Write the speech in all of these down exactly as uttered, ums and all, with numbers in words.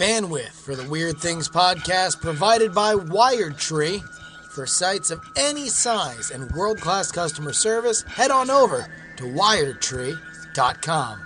Bandwidth for the Weird Things podcast provided by WiredTree. For sites of any size and world-class customer service, head on over to wired tree dot com.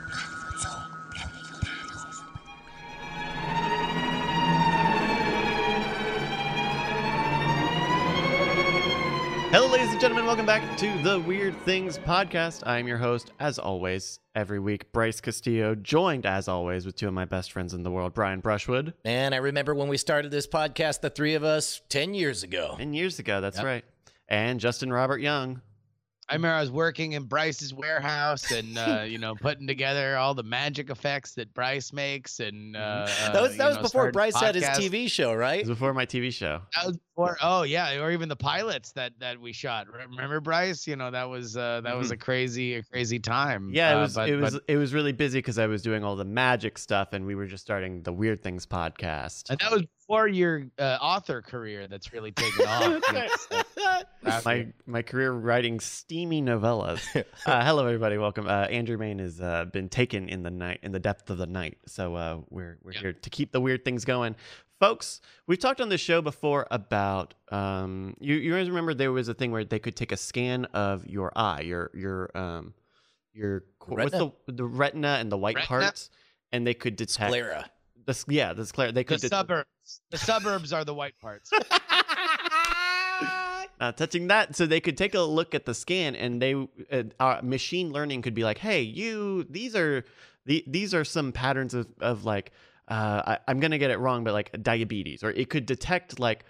Hello, ladies and gentlemen. Welcome back to the Weird Things podcast. I am your host, as always, every week, Bryce Castillo, joined, as always, with two of my best friends in the world, Brian Brushwood. Man, I remember when we started this podcast, the three of us, ten years ago. ten years ago, that's Yep. right. And Justin Robert Young. I remember I was working in Bryce's warehouse and, uh, you know, putting together all the magic effects that Bryce makes. And uh, That was, uh, that was know, before started Bryce had his podcast. T V show, It right? was before my T V show. That was before, oh, yeah. Or even the pilots that, that we shot. Remember, Bryce? You know, that was uh, that was a crazy, a crazy time. Yeah, it Uh, was but, it was but, it was really busy because I was doing all the magic stuff, and we were just starting the Weird Things podcast. and that was before your uh, author career that's really taken off. That's You know, so- my my career writing steamy novellas. uh, hello, everybody. Welcome. Uh, Andrew Main has uh, been taken in the night, in the depth of the night. So uh, we're we're Yep. here to keep the weird things going, folks. We've talked on this show before about um, you. You guys remember there was a thing where they could take a scan of your eye, your your um, your co- what's the Retina? the retina and the white Retina? parts, and they could detect Sclera. the s- yeah the sclera. They the could det- suburbs. The suburbs are the white parts. Not touching that. So they could take a look at the scan, and they uh, uh, machine learning could be like, "Hey, you, these are the these are some patterns of of like, uh, I, I'm gonna get it wrong, but like diabetes," or it could detect like,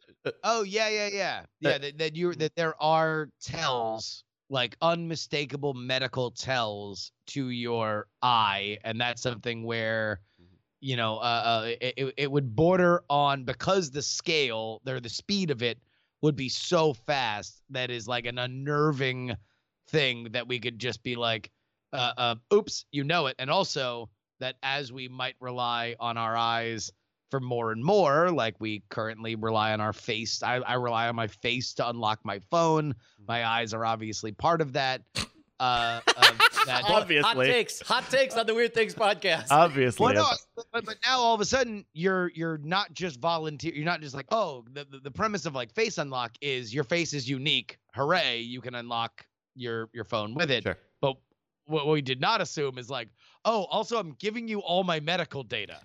Oh yeah, yeah, yeah, yeah. That, that you that there are tells, like unmistakable medical tells to your eye, and that's something where, you know, uh, uh it, it it would border on, because the scale, there the speed of it would be so fast that is like an unnerving thing that we could just be like, uh, uh oops, you know it, and also that as we might rely on our eyes for more and more, like we currently rely on our face. I, I rely on my face to unlock my phone. My eyes are obviously part of that. Uh, uh, that Obviously. Hot takes. Hot takes on the Weird Things podcast. obviously, well, no, but, but now all of a sudden you're you're not just volunteer. You're not just like, oh, the, the the premise of like face unlock is your face is unique. Hooray, you can unlock your your phone with it. Sure. But what we did not assume is like, oh, also I'm giving you all my medical data.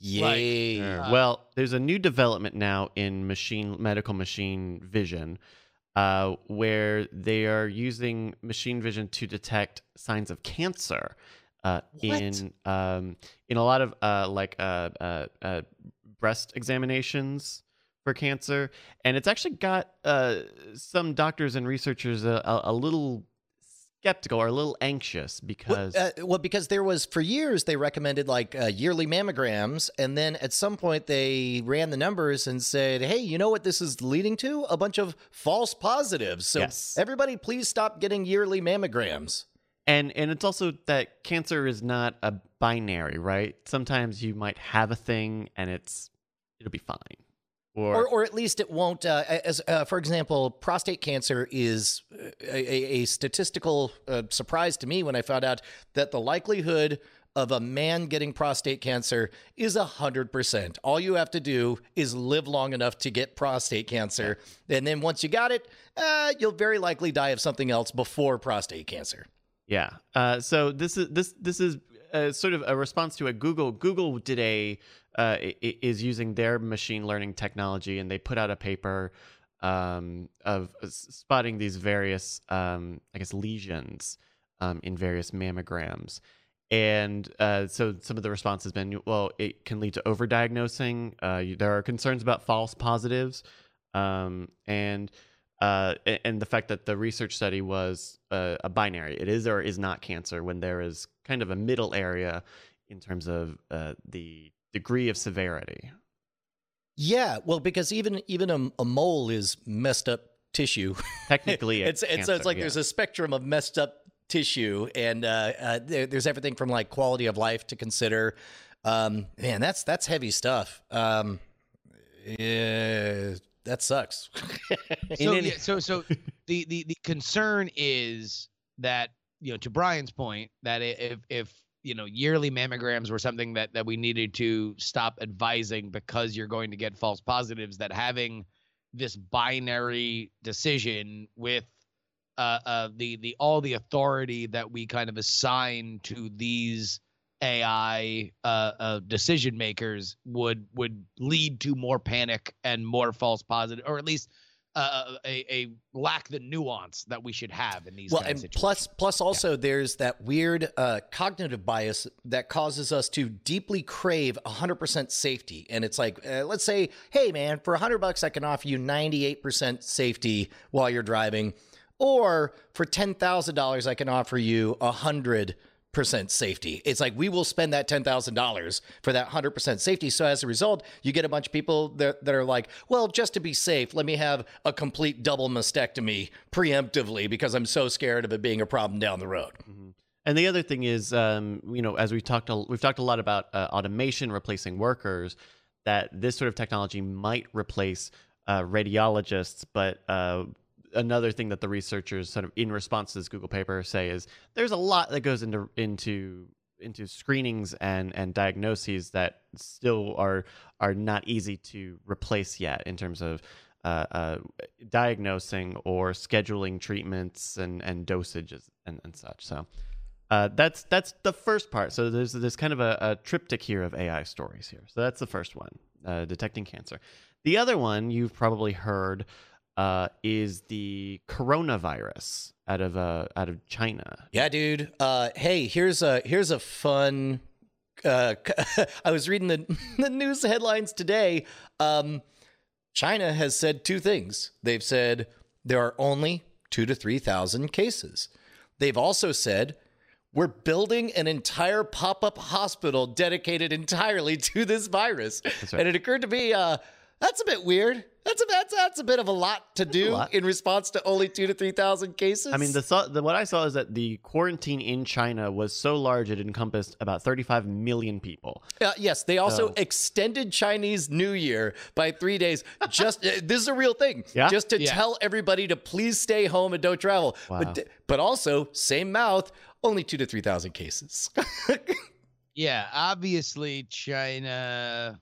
Yay. Sure. Uh, well, there's a new development now in machine medical machine vision, uh, where they are using machine vision to detect signs of cancer uh, What? in um, in a lot of uh, like uh, uh, uh, breast examinations for cancer, and it's actually got uh, some doctors and researchers a, a, a little skeptical or a little anxious because Well, uh, well, because there was, for years, they recommended like uh, yearly mammograms. And then at some point, they ran the numbers and said, hey, you know what this is leading to? A bunch of false positives. So Yes. everybody, please stop getting yearly mammograms. And and it's also that cancer is not a binary, right? Sometimes you might have a thing and it's it'll be fine. Or, Or, or at least it won't. Uh, as uh, for example, prostate cancer is a, a, a statistical uh, surprise to me when I found out that the likelihood of a man getting prostate cancer is a hundred percent. All you have to do is live long enough to get prostate cancer, and then once you got it, uh, you'll very likely die of something else before prostate cancer. yeah. Uh, so this is this this is uh, sort of a response to a Google. Google did a uh, i- i- is using their machine learning technology, and they put out a paper um, of s- spotting these various, um, I guess, lesions um, in various mammograms. And uh, so some of the response has been, well, it can lead to overdiagnosing. Uh, you, there are concerns about false positives, um, and uh, a- and the fact that the research study was uh, a binary. It is or is not cancer, when there is kind of a middle area in terms of uh, the degree of severity. Yeah, well, because even even a, a mole is messed up tissue. Technically, it's it's, so it's like there's a spectrum of messed up tissue, and uh, uh, there, there's everything from like quality of life to consider. Um, man, that's that's heavy stuff. Um, yeah, that sucks. So yeah, so so the, the the concern is that, you know, to Brian's point, that i- if if you know, yearly mammograms were something that that we needed to stop advising because you're going to get false positives, that having this binary decision with uh, uh, the the all the authority that we kind of assign to these A I uh, uh, decision makers would would lead to more panic and more false positive, or at least uh, a, a lack the nuance that we should have in these. Well, kind and of situations. plus, plus also Yeah. there's that weird uh, cognitive bias that causes us to deeply crave one hundred percent safety. And it's like, uh, let's say, hey, man, for one hundred bucks, I can offer you ninety-eight percent safety while you're driving. Or for ten thousand dollars, I can offer you one hundred percent safety. It's like, we will spend that ten thousand dollars for that one hundred percent safety. So as a result, you get a bunch of people that, that are like, well, just to be safe, let me have a complete double mastectomy preemptively because I'm so scared of it being a problem down the road. Mm-hmm. And the other thing is, um, you know, as we talked, a, we've talked a lot about uh, automation replacing workers, that this sort of technology might replace uh, radiologists, but uh, another thing that the researchers sort of in response to this Google paper say is there's a lot that goes into into into screenings and and diagnoses that still are are not easy to replace yet in terms of uh, uh, diagnosing or scheduling treatments and and dosages and, and such. So uh, that's that's the first part. So there's there's kind of a, a triptych here of A I stories here. So that's the first one, uh, detecting cancer. The other one you've probably heard uh, is the coronavirus out of uh, out of China. Yeah, dude. Uh, hey, here's a here's a fun. Uh, I was reading the the news headlines today. Um, China has said two things. They've said there are only two to three thousand cases. They've also said we're building an entire pop-up hospital dedicated entirely to this virus. That's right. And it occurred to me, uh, that's a bit weird. That's a that's, that's a bit of a lot to do lot. in response to only two to three thousand cases. I mean, the, thought, the what I saw is that the quarantine in China was so large it encompassed about thirty-five million people. Uh, yes, they also So- extended Chinese New Year by three days. Just uh, this is a real thing. Yeah? Just to Yeah. tell everybody to please stay home and don't travel. Wow. But but also same mouth, only two to three thousand cases. Yeah, obviously China.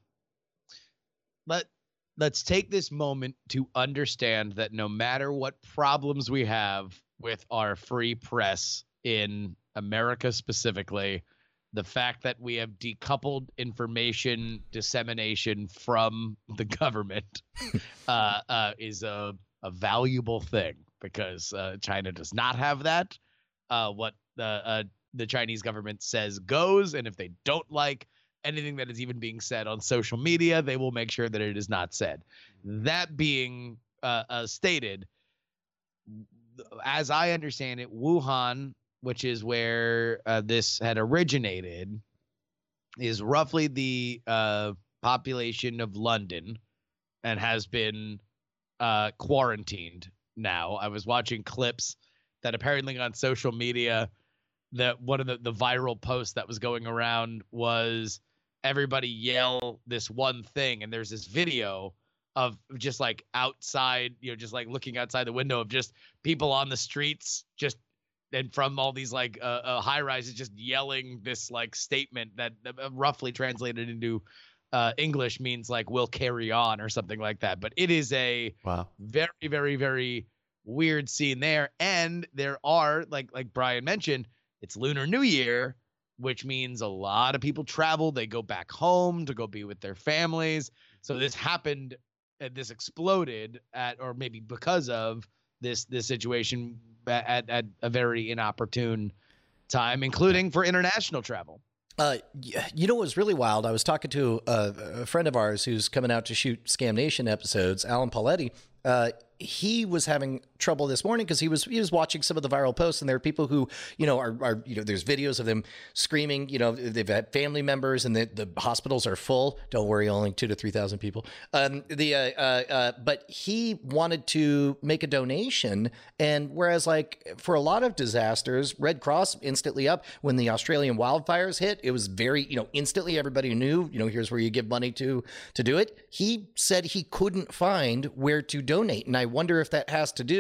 Let let's take this moment to understand that no matter what problems we have with our free press in America specifically, the fact that we have decoupled information dissemination from the government uh, uh, is a, a valuable thing, because uh, China does not have that. Uh, what the uh, the Chinese government says goes, and if they don't like anything that is even being said on social media, they will make sure that it is not said. That being uh, uh, stated, as I understand it, Wuhan, which is where uh, this had originated, is roughly the uh, population of London and has been uh, quarantined now. I was watching clips that apparently on social media, that one of the, the viral posts that was going around was everybody yell this one thing, and there's this video of just like outside, you know, just like looking outside the window of just people on the streets, just and from all these like uh, uh, high rises, just yelling this like statement that uh, roughly translated into uh, English means like "we'll carry on" or something like that. But it is a Wow. very, very, very weird scene there, and there are like like Brian mentioned, it's Lunar New Year, which means a lot of people travel. They go back home to go be with their families. So this happened, uh, this exploded at, or maybe because of this this situation at, at a very inopportune time, including for international travel. Uh, y- you know what was really wild? I was talking to a, a friend of ours who's coming out to shoot Scam Nation episodes, Alan Pauletti. Uh, he was having trouble this morning because he was he was watching some of the viral posts, and there are people who, you know, are, are you know, there's videos of them screaming. You know, they've had family members, and the, the hospitals are full. Don't worry, only two to three thousand people. Um, the uh, uh, uh, but he wanted to make a donation, and whereas like for a lot of disasters, Red Cross instantly up. When the Australian wildfires hit, it was very, you know, instantly everybody knew, you know, here's where you give money to to do it. He said he couldn't find where to donate, and I wonder if that has to do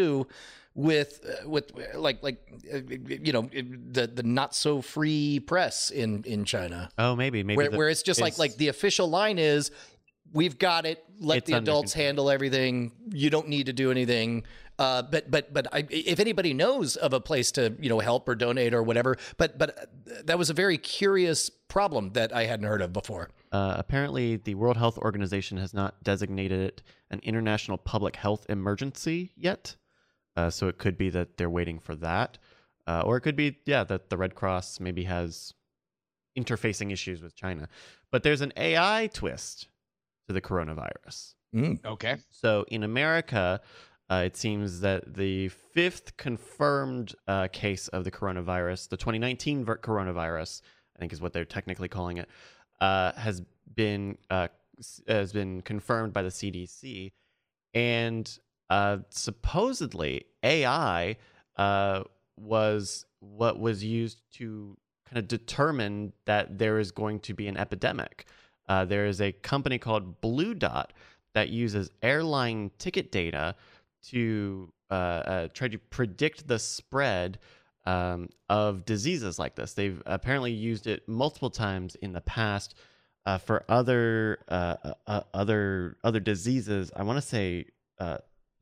do with uh, with uh, like like uh, you know the the not so free press in in China. Oh, maybe maybe where the, where it's just like like the official line is, we've got it. Let It's the under adults control. handle everything. You don't need to do anything. Uh, but but but I, if anybody knows of a place to you know help or donate or whatever, but but that was a very curious problem that I hadn't heard of before. Uh, apparently, the World Health Organization has not designated it an international public health emergency yet. Uh, so it could be that they're waiting for that. Uh, or it could be, yeah, that the Red Cross maybe has interfacing issues with China. But there's an A I twist to the coronavirus. Mm. Okay. So in America, uh, it seems that the fifth confirmed uh, case of the coronavirus, the twenty nineteen ver- coronavirus, I think is what they're technically calling it, uh, has been uh, s- has been confirmed by the C D C, and uh, supposedly A I uh, was what was used to kind of determine that there is going to be an epidemic. Uh, there is a company called Blue Dot that uses airline ticket data to uh, uh, try to predict the spread um, of diseases like this. They've apparently used it multiple times in the past uh, for other uh, uh, other other diseases. I want to say uh,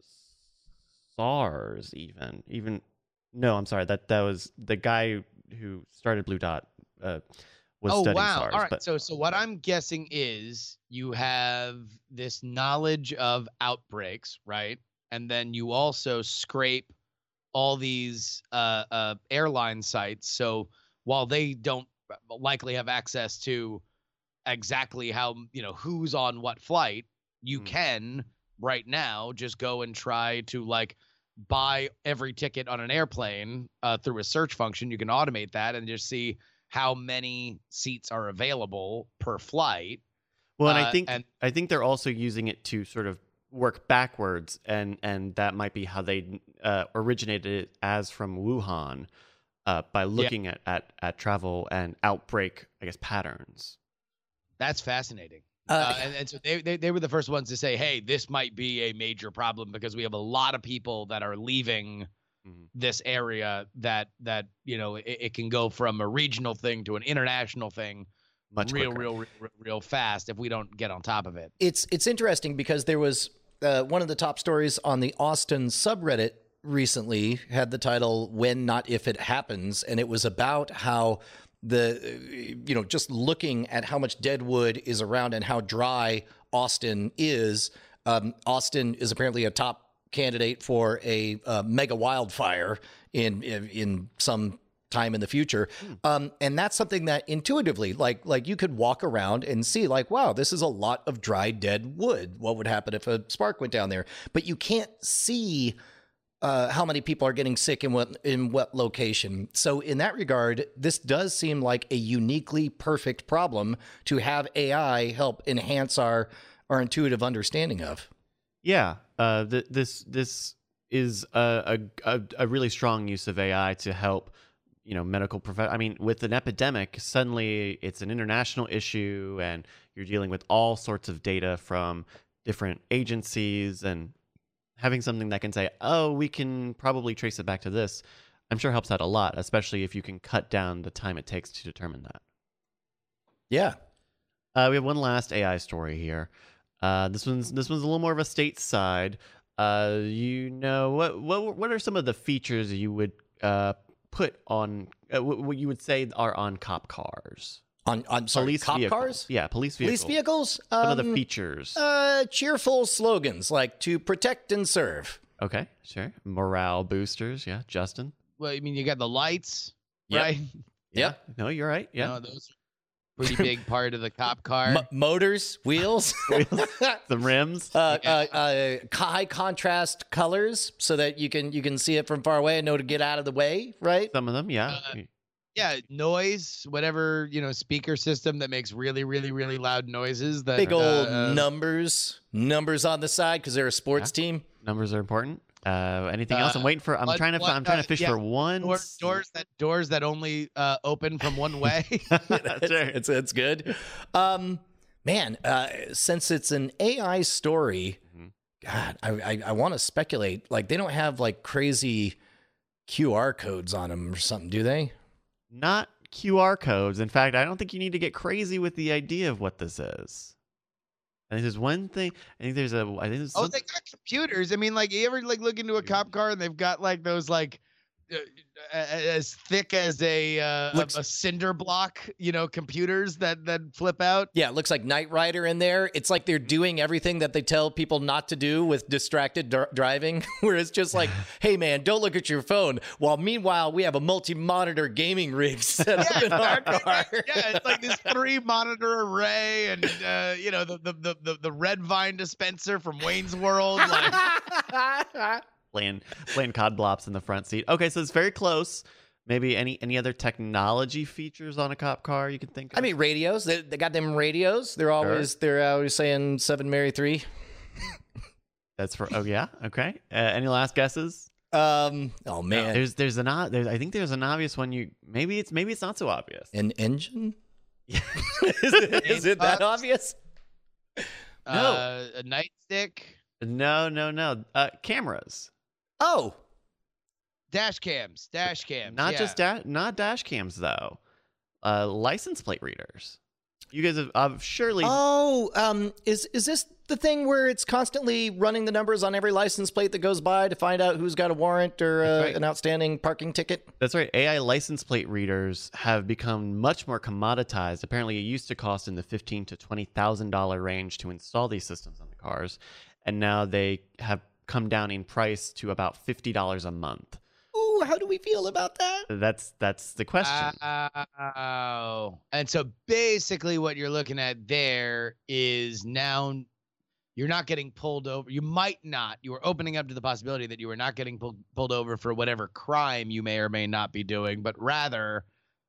SARS, even even no, I'm sorry. That that was the guy who started Blue Dot. Uh, was Oh studying wow! SARS, All right. but So so what I'm guessing is you have this knowledge of outbreaks, right? And then you also scrape all these uh, uh, airline sites. So while they don't likely have access to exactly how you know who's on what flight, you Hmm. can right now just go and try to like buy every ticket on an airplane uh, through a search function. You can automate that and just see how many seats are available per flight. well, and I uh, think and- I think they're also using it to sort of work backwards, and and that might be how they uh, originated it as from Wuhan, uh, by looking at, at at travel and outbreak, I guess, patterns. That's fascinating. Uh, Uh, and, and so they, they they were the first ones to say, hey, this might be a major problem because we have a lot of people that are leaving Mhm. this area that that you know it, it can go from a regional thing to an international thing Much real, quicker. real real real fast if we don't get on top of it. It's it's interesting because there was uh, one of the top stories on the Austin subreddit recently had the title "When Not If It Happens," and it was about how the you know just looking at how much dead wood is around and how dry Austin is. Um, Austin is apparently a top candidate for a uh, mega wildfire in, in in some time in the future. Um, and that's something that intuitively, like like you could walk around and see like, wow, this is a lot of dry, dead wood. What would happen if a spark went down there? But you can't see uh, how many people are getting sick in what in what location. So in that regard, this does seem like a uniquely perfect problem to have A I help enhance our our intuitive understanding of. Yeah, uh, th- this this is a, a a a really strong use of A I to help, you know, medical prof. I mean, with an epidemic, suddenly it's an international issue, and you're dealing with all sorts of data from different agencies, and having something that can say, "Oh, we can probably trace it back to this," I'm sure helps out a lot, especially if you can cut down the time it takes to determine that. Yeah. Uh, we have one last A I story here. Uh, this one's this one's a little more of a stateside. Uh, you know what what what are some of the features you would uh, put on uh, what what you would say are on cop cars? On on sorry, Police cop vehicles. cars? Yeah, police vehicles. Police vehicles? Some Um, of the features. Uh, cheerful slogans like to protect and serve. Okay, sure. Morale boosters. Yeah, Justin. Well, I mean, you got the lights, Yep. right? Yep. No, you're right. You Yeah. know, those are pretty big part of the cop car. M- motors, wheels, The rims. uh, Yeah. uh, uh, co- high contrast colors so that you can you can see it from far away and know to get out of the way, right? Some of them. Yeah. Uh, yeah, noise, whatever, you know, speaker system that makes really, really, really loud noises. That Big old uh, uh, numbers, numbers on the side because they're a sports team. Numbers are important. Uh, anything else? I'm Uh, waiting for. I'm what- trying to. what, I'm trying to uh, fish yeah, for one. doors, doors that doors that only uh, open from one way. it's, Sure. it's it's good. Um, man, uh, since it's an A I story, Mhm. God, I I, I want to speculate. Like they don't have like crazy Q R codes on them or something, do they? Not Q R codes. In fact, I don't think you need to get crazy with the idea of what this is. I think there's one thing. I think there's a. I think there's Oh, some- they got computers. I mean, like, you ever like look into a cop car and they've got like those like uh, as thick as a, uh, Looks- a a cinder block, you know, computers that that flip out. Yeah, it looks like Knight Rider in there. It's like they're doing everything that they tell people not to do with distracted dr- driving, where it's just like, hey, man, don't look at your phone. While meanwhile, we have a multi-monitor gaming rig set up in our car. Yeah, it's like this three monitor array, and uh, you know the, the the the the red vine dispenser from Wayne's World. Like, playing playing C O D Blops in the front seat. Okay, so it's very close. Maybe any any other technology features on a cop car you can think of? I mean, radios. They, they got them radios. They're always they're always saying seven, marry three. That's for. Oh yeah. Okay. Uh, any last guesses? Um. Oh man, There's there's an o- there's, I think there's an obvious one. You maybe it's maybe it's not so obvious. an engine. is, it, is it that obvious? uh, a nightstick, No, no, no. Uh, cameras. Oh, dash cams, dash cams. Not yeah. just da- not dash cams though. Uh, license plate readers. You guys have uh, surely. oh. Um. Is is this the thing where it's constantly running the numbers on every license plate that goes by to find out who's got a warrant or uh, right. an outstanding parking ticket? That's right. A I license plate readers have become much more commoditized. Apparently, it used to cost in the fifteen to twenty thousand dollar range to install these systems on the cars, and now they have come down in price to about fifty dollars a month. Ooh, how do we feel about that? That's that's the question. Oh, and so basically, what you're looking at there is now you're not getting pulled over. You might not. You are opening up to the possibility that you are not getting pulled pulled over for whatever crime you may or may not be doing, but rather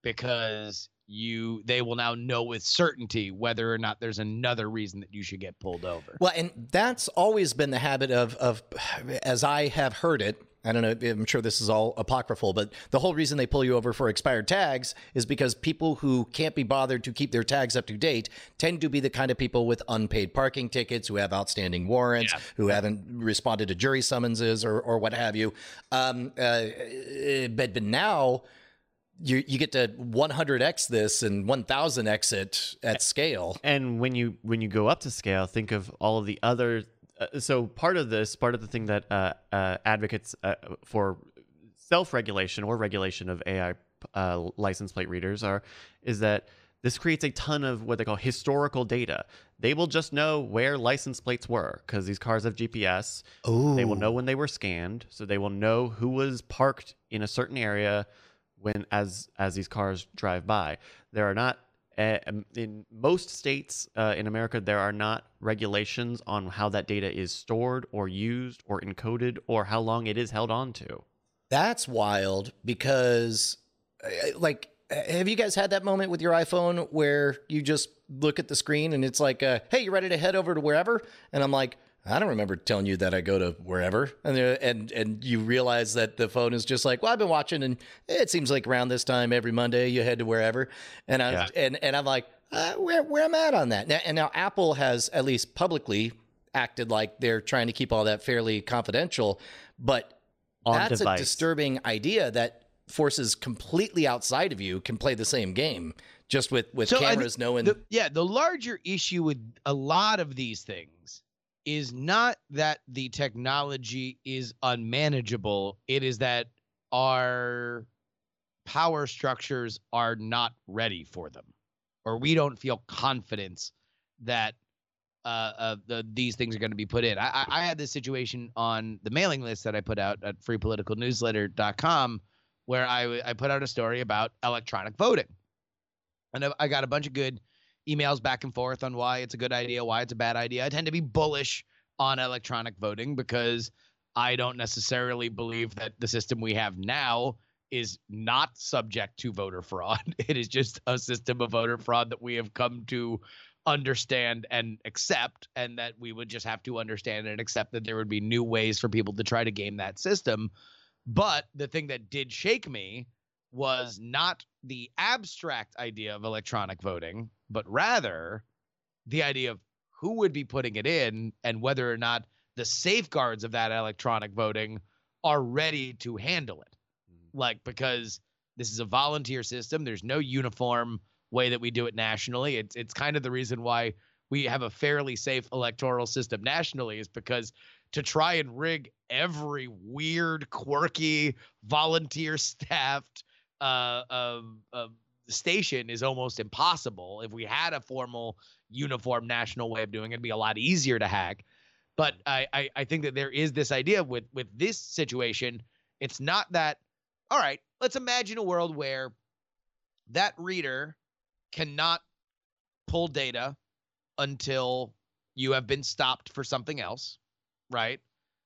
because you they will now know with certainty whether or not there's another reason that you should get pulled over. Well, and that's always been the habit of, of, as I have heard it, I don't know, I'm sure this is all apocryphal, but the whole reason they pull you over for expired tags is because people who can't be bothered to keep their tags up to date tend to be the kind of people with unpaid parking tickets, who have outstanding warrants, Yeah. who haven't responded to jury summonses or, or what have you. Um, uh, but, but now you you get to one hundred x this and one thousand x it at scale. And when you when you go up to scale, think of all of the other. Uh, so part of this, part of the thing that uh, uh, advocates uh, for self-regulation or regulation of A I uh, license plate readers are, is that this creates a ton of what they call historical data. They will just know where license plates were because these cars have G P S. Oh, They will know when they were scanned, so they will know who was parked in a certain area when as as these cars drive by. There are not uh, in most states uh, in America, there are not regulations on how that data is stored or used or encoded or how long it is held on to. That's wild because, uh, like, have you guys had that moment with your iPhone where you just look at the screen and it's like, uh, hey, you ready to head over to wherever? And I'm like, I don't remember telling you that I go to wherever. And there- and and you realize that the phone is just like, well, I've been watching, and it seems like around this time every Monday you head to wherever. And I Yeah. and and I'm like, uh, where where am I at on that? Now, and now Apple has at least publicly acted like they're trying to keep all that fairly confidential, but On that's device. a disturbing idea that forces completely outside of you can play the same game just with with So I cameras think knowing. the, yeah, the larger issue with a lot of these things is not that the technology is unmanageable. It is that our power structures are not ready for them, or we don't feel confidence that uh, uh, the, these things are going to be put in. I, I, I had this situation on the mailing list that I put out at free political newsletter dot com where I, I put out a story about electronic voting. And I- I got a bunch of good emails back and forth on why it's a good idea, why it's a bad idea. I tend to be bullish on electronic voting because I don't necessarily believe that the system we have now is not subject to voter fraud. It is just a system of voter fraud that we have come to understand and accept, and that we would just have to understand and accept that there would be new ways for people to try to game that system. But the thing that did shake me was not the abstract idea of electronic voting, but rather the idea of who would be putting it in and whether or not the safeguards of that electronic voting are ready to handle it. Like, because this is a volunteer system, there's no uniform way that we do it nationally. It's it's kind of the reason why we have a fairly safe electoral system nationally, is because to try and rig every weird, quirky, volunteer staffed uh, uh, uh, station is almost impossible. If we had a formal uniform national way of doing it, it'd be a lot easier to hack. But I, I, I think that there is this idea with, with this situation. It's not that, all right, let's imagine a world where that reader cannot pull data until you have been stopped for something else, right?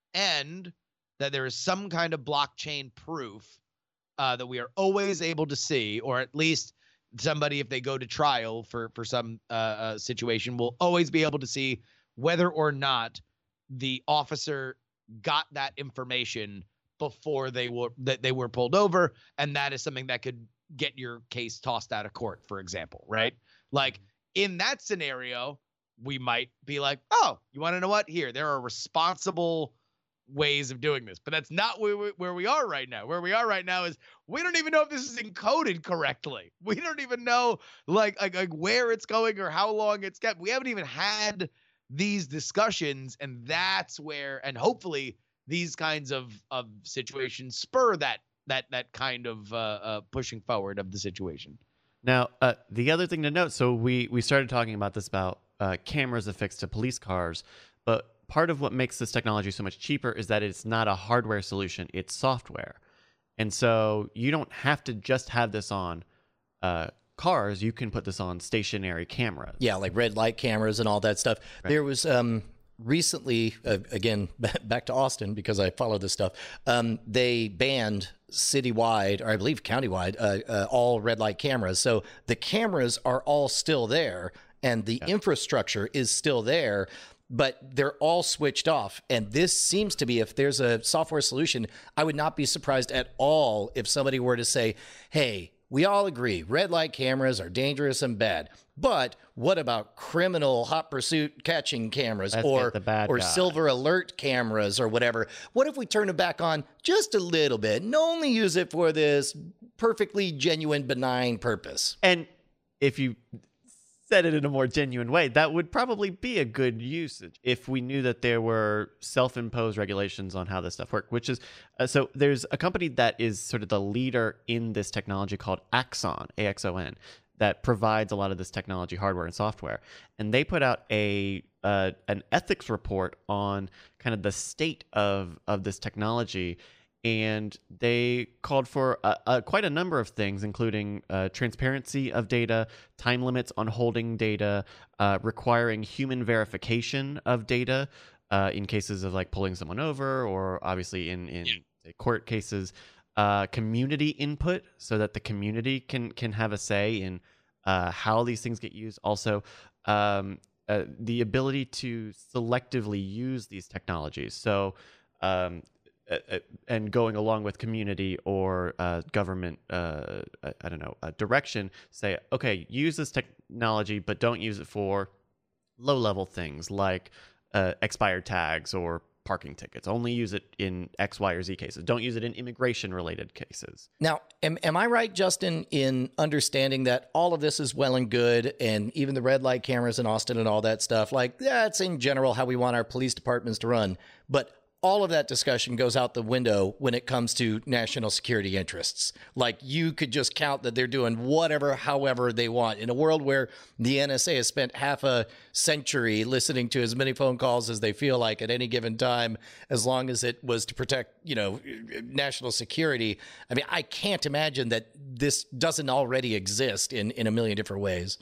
And that there is some kind of blockchain proof uh, that we are always able to see, or at least somebody, if they go to trial for, for some uh, uh, situation, will always be able to see whether or not the officer got that information before they were that they were pulled over, and that is something that could get your case tossed out of court, for example, right? Like in that scenario, we might be like, oh, you want to know what? Here, there are responsible ways of doing this, but that's not where we, where we are right now. Where we are right now is we don't even know if this is encoded correctly. We don't even know like like, like where it's going or how long it's kept. We haven't even had these discussions, and that's where, and hopefully these kinds of of situations spur that that that kind of uh, uh, pushing forward of the situation. Now, uh, the other thing to note, so we we started talking about this about uh, cameras affixed to police cars, but part of what makes this technology so much cheaper is that it's not a hardware solution, it's software. And so you don't have to just have this on uh, cars, you can put this on stationary cameras. Yeah, like red light cameras and all that stuff. Right. There was um, recently, uh, again, back to Austin because I follow this stuff, um, they banned citywide, or I believe countywide, uh, uh, all red light cameras. So the cameras are all still there and the yeah. infrastructure is still there, but they're all switched off. And this seems to be, if there's a software solution, I would not be surprised at all if somebody were to say, hey, we all agree red light cameras are dangerous and bad, but what about criminal hot pursuit catching cameras Let's or the bad or guy. silver alert cameras or whatever? What if we turn it back on just a little bit and only use it for this perfectly genuine, benign purpose? And if you said it in a more genuine way, that would probably be a good usage if we knew that there were self-imposed regulations on how this stuff worked, which is, uh, so there's a company that is sort of the leader in this technology called Axon, A X O N, that provides a lot of this technology hardware and software. And they put out a uh, an ethics report on kind of the state of, of this technology. And they called for uh, uh, quite a number of things, including uh, transparency of data, time limits on holding data, uh, requiring human verification of data uh, in cases of like pulling someone over, or obviously in, in yeah. say, court cases, uh, community input so that the community can can have a say in uh, how these things get used. Also, um, uh, the ability to selectively use these technologies. So, um, Uh, and going along with community or uh, government, uh, I don't know, uh, direction, say, okay, use this technology, but don't use it for low-level things like uh, expired tags or parking tickets. Only use it in X, Y, or Z cases. Don't use it in immigration-related cases. Now, am, am I right, Justin, in understanding that all of this is well and good, and even the red light cameras in Austin and all that stuff, like, that's in general how we want our police departments to run, but all of that discussion goes out the window when it comes to national security interests. Like, you could just count that they're doing whatever, however they want. In a world where the N S A has spent half a century listening to as many phone calls as they feel like at any given time, as long as it was to protect, you know, national security. I mean, I can't imagine that this doesn't already exist in, in a million different ways.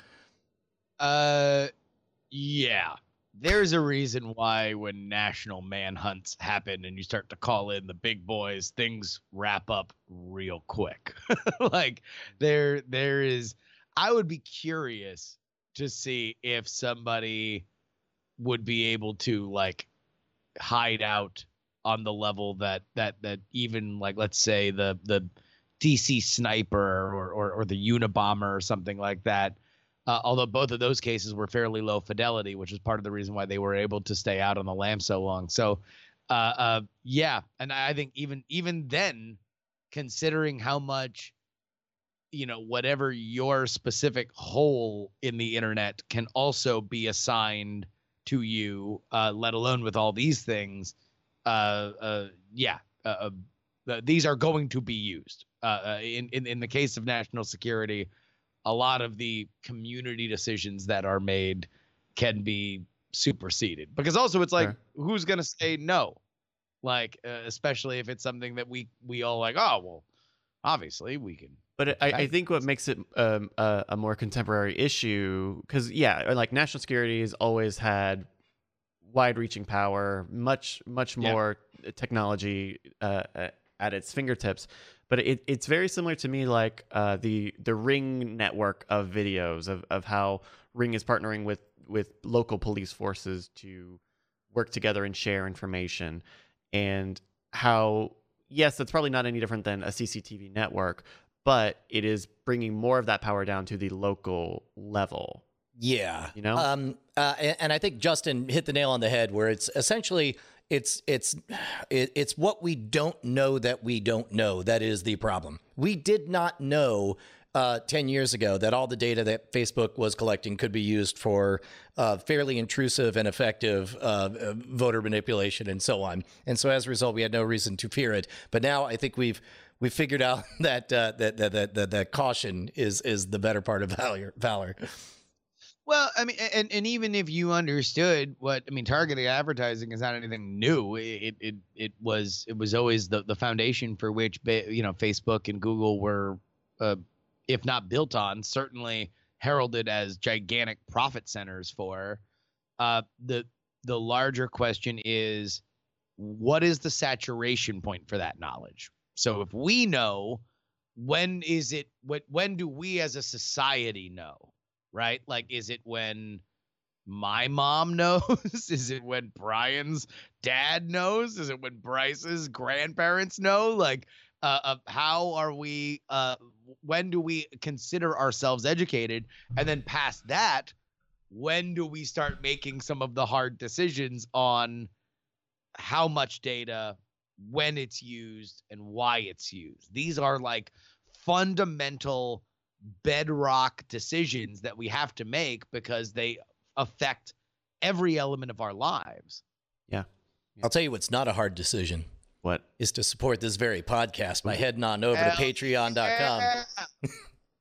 Uh, yeah. There's a reason why when national manhunts happen and you start to call in the big boys, things wrap up real quick. Like there, there is, I would be curious to see if somebody would be able to like hide out on the level that, that, that even like, let's say the, the D C sniper or, or, or the Unabomber or something like that Uh, although both of those cases were fairly low fidelity, which is part of the reason why they were able to stay out on the lam so long. So, uh, uh, yeah, and I think even even then, considering how much, you know, whatever your specific hole in the internet can also be assigned to you, uh, let alone with all these things, uh, uh, yeah, uh, uh, these are going to be used. Uh, uh, in, in in the case of national security, a lot of the community decisions that are made can be superseded, because also it's like, Sure. who's going to say no? Like, uh, especially if it's something that we, we all like, oh, well, obviously we can. But I, I think what makes it um, a, a more contemporary issue, because, yeah, like national security has always had wide-reaching power, much, much Yeah. more technology uh, at its fingertips. But it, it's very similar to me, like uh, the the Ring network of videos of, of how Ring is partnering with, with local police forces to work together and share information, and how, yes, that's probably not any different than a C C T V network, but it is bringing more of that power down to the local level. Yeah. You know? Um, uh, and, and I think Justin hit the nail on the head, where it's essentially it's it's it, it's what we don't know that we don't know that is the problem. We did not know uh, ten years ago that all the data that Facebook was collecting could be used for uh, fairly intrusive and effective uh, voter manipulation and so on. And so as a result, we had no reason to fear it. But now I think we've we figured out that uh, that, that that that that caution is is the better part of valor. valor. Well, I mean, and, and even if you understood what, I mean, targeted advertising is not anything new. It it it was it was always the, the foundation for which, you know, Facebook and Google were, uh, if not built on, certainly heralded as gigantic profit centers for. Uh, the the larger question is, what is the saturation point for that knowledge? So if we know, when is it? What when do we as a society know? Right? Like, is it when my mom knows? Is it when Brian's dad knows? Is it when Bryce's grandparents know? Like, uh, uh, how are we, uh, when do we consider ourselves educated? And then past that, when do we start making some of the hard decisions on how much data, when it's used, and why it's used? These are like fundamental bedrock decisions that we have to make, because they affect every element of our lives. Yeah. I'll tell you what's not a hard decision. What? Is to support this very podcast by heading on over to patreon dot com.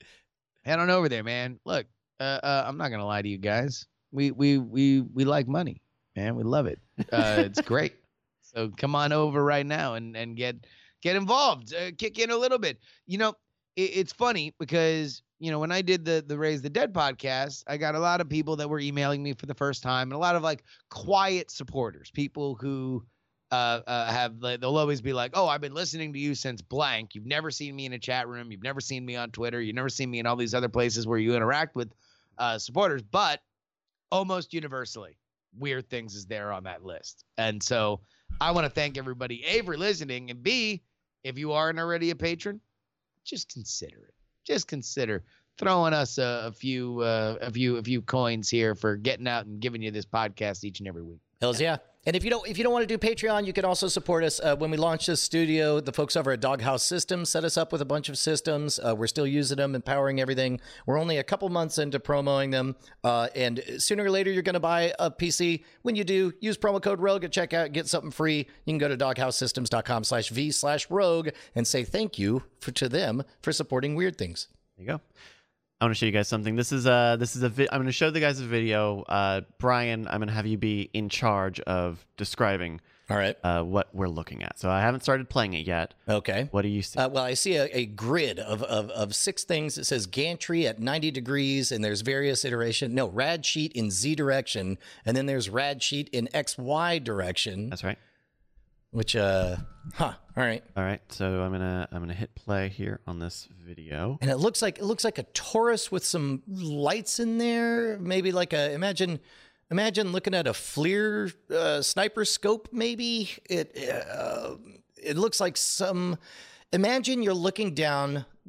Head on over there, man. Look, uh, uh, I'm not gonna lie to you guys. We we we we like money, man. We love it. Uh, it's great. So come on over right now and and get get involved. Uh, kick in a little bit. You know, it, it's funny because, you know, when I did the the Raise the Dead podcast, I got a lot of people that were emailing me for the first time, and a lot of like quiet supporters, people who uh, uh have, they'll always be like, oh, I've been listening to you since blank. You've never seen me in a chat room. You've never seen me on Twitter. You've never seen me in all these other places where you interact with uh, supporters. But almost universally, Weird Things is there on that list. And so I want to thank everybody, A, for listening, and B, if you aren't already a patron, just consider it. Just consider throwing us a, a few, uh, a few, a few coins here for getting out and giving you this podcast each and every week. Hells yeah. And if you don't if you don't want to do Patreon, you can also support us. Uh, when we launched this studio, the folks over at Doghouse Systems set us up with a bunch of systems. Uh, we're still using them and powering everything. We're only a couple months into promoting them. Uh, and sooner or later, you're going to buy a P C. When you do, use promo code ROGUE at checkout, get something free. You can go to doghousesystems.com slash V slash rogue and say thank you for, to them for supporting Weird Things. There you go. I want to show you guys something. This is uh this is a vi- I'm going to show the guys a video. Uh, Brian, I'm going to have you be in charge of describing All right. uh, what we're looking at. So I haven't started playing it yet. Okay. What do you see? Uh, well, I see a, a grid of, of, of six things. It says gantry at ninety degrees, and there's various iteration. No, rad sheet in Z direction, and then there's rad sheet in X Y direction. That's right. Which, uh, huh? All right. All right. So I'm gonna I'm gonna hit play here on this video. And it looks like it looks like a torus with some lights in there. Maybe like a imagine imagine looking at a FLIR uh, sniper scope. Maybe it uh, it looks like some. Imagine you're looking down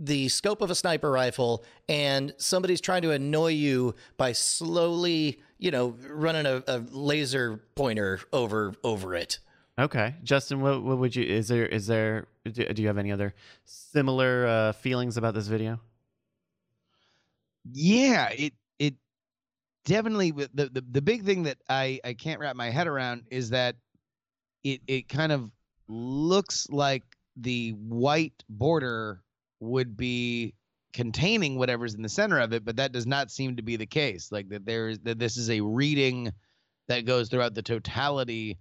the scope of a sniper rifle and somebody's trying to annoy you by slowly, you know, running a, a laser pointer over over it. Okay, Justin, what what would you? Is there is there? Do, do you have any other similar uh, feelings about this video? Yeah, it it definitely the, the the big thing that I I can't wrap my head around is that it it kind of looks like the white border would be containing whatever's in the center of it, but that does not seem to be the case. Like that there's that this is a reading that goes throughout the totality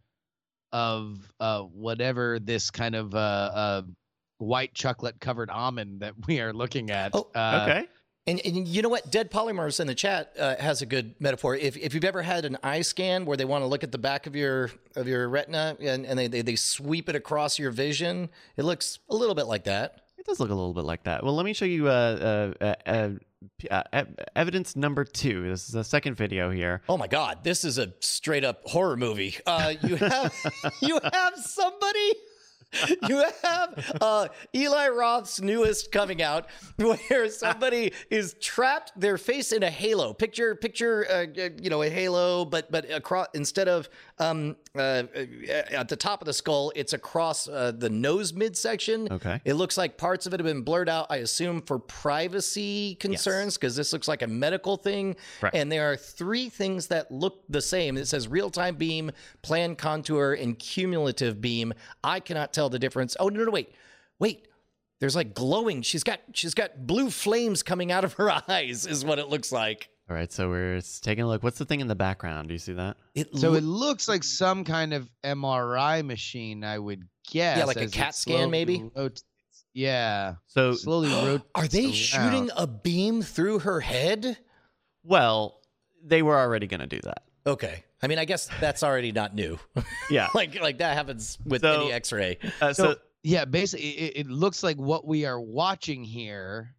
of uh whatever this kind of uh uh white chocolate covered almond that we are looking at. Oh, uh, okay. And, and you know what? Dead Polymers in the chat uh, has a good metaphor. If if you've ever had an eye scan where they want to look at the back of your of your retina and, and they, they, they sweep it across your vision, it looks a little bit like that. It does look a little bit like that. Well, let me show you uh, uh, uh, uh, uh, evidence number two. This is the second video here. Oh my God, this is a straight up horror movie. Uh, you have you have somebody. You have uh, Eli Roth's newest coming out, where somebody is trapped, their face in a halo. Picture, picture, uh, you know, a halo, but but across instead of um, uh, at the top of the skull, it's across uh, the nose midsection. Okay. It looks like parts of it have been blurred out. I assume for privacy concerns, because this looks like a medical thing. Right. And there are three things that look the same. It says real-time beam, plan contour, and cumulative beam. I cannot tell the difference. Oh, no, no, wait. Wait. There's like glowing. She's got she's got blue flames coming out of her eyes is what it looks like. All right, so we're taking a look. What's the thing in the background? Do you see that? It So loo- it looks like some kind of M R I machine, I would guess. Yeah, like a as it CAT scan, slowly maybe? rotates. Yeah. So, Slowly rotates. Are they around. shooting a beam through her head? well, they were already going to do that. Okay. I mean, I guess that's already not new. Yeah. like like that happens with So- any X-ray. Uh, so, So, yeah, basically, it, it looks like what we are watching here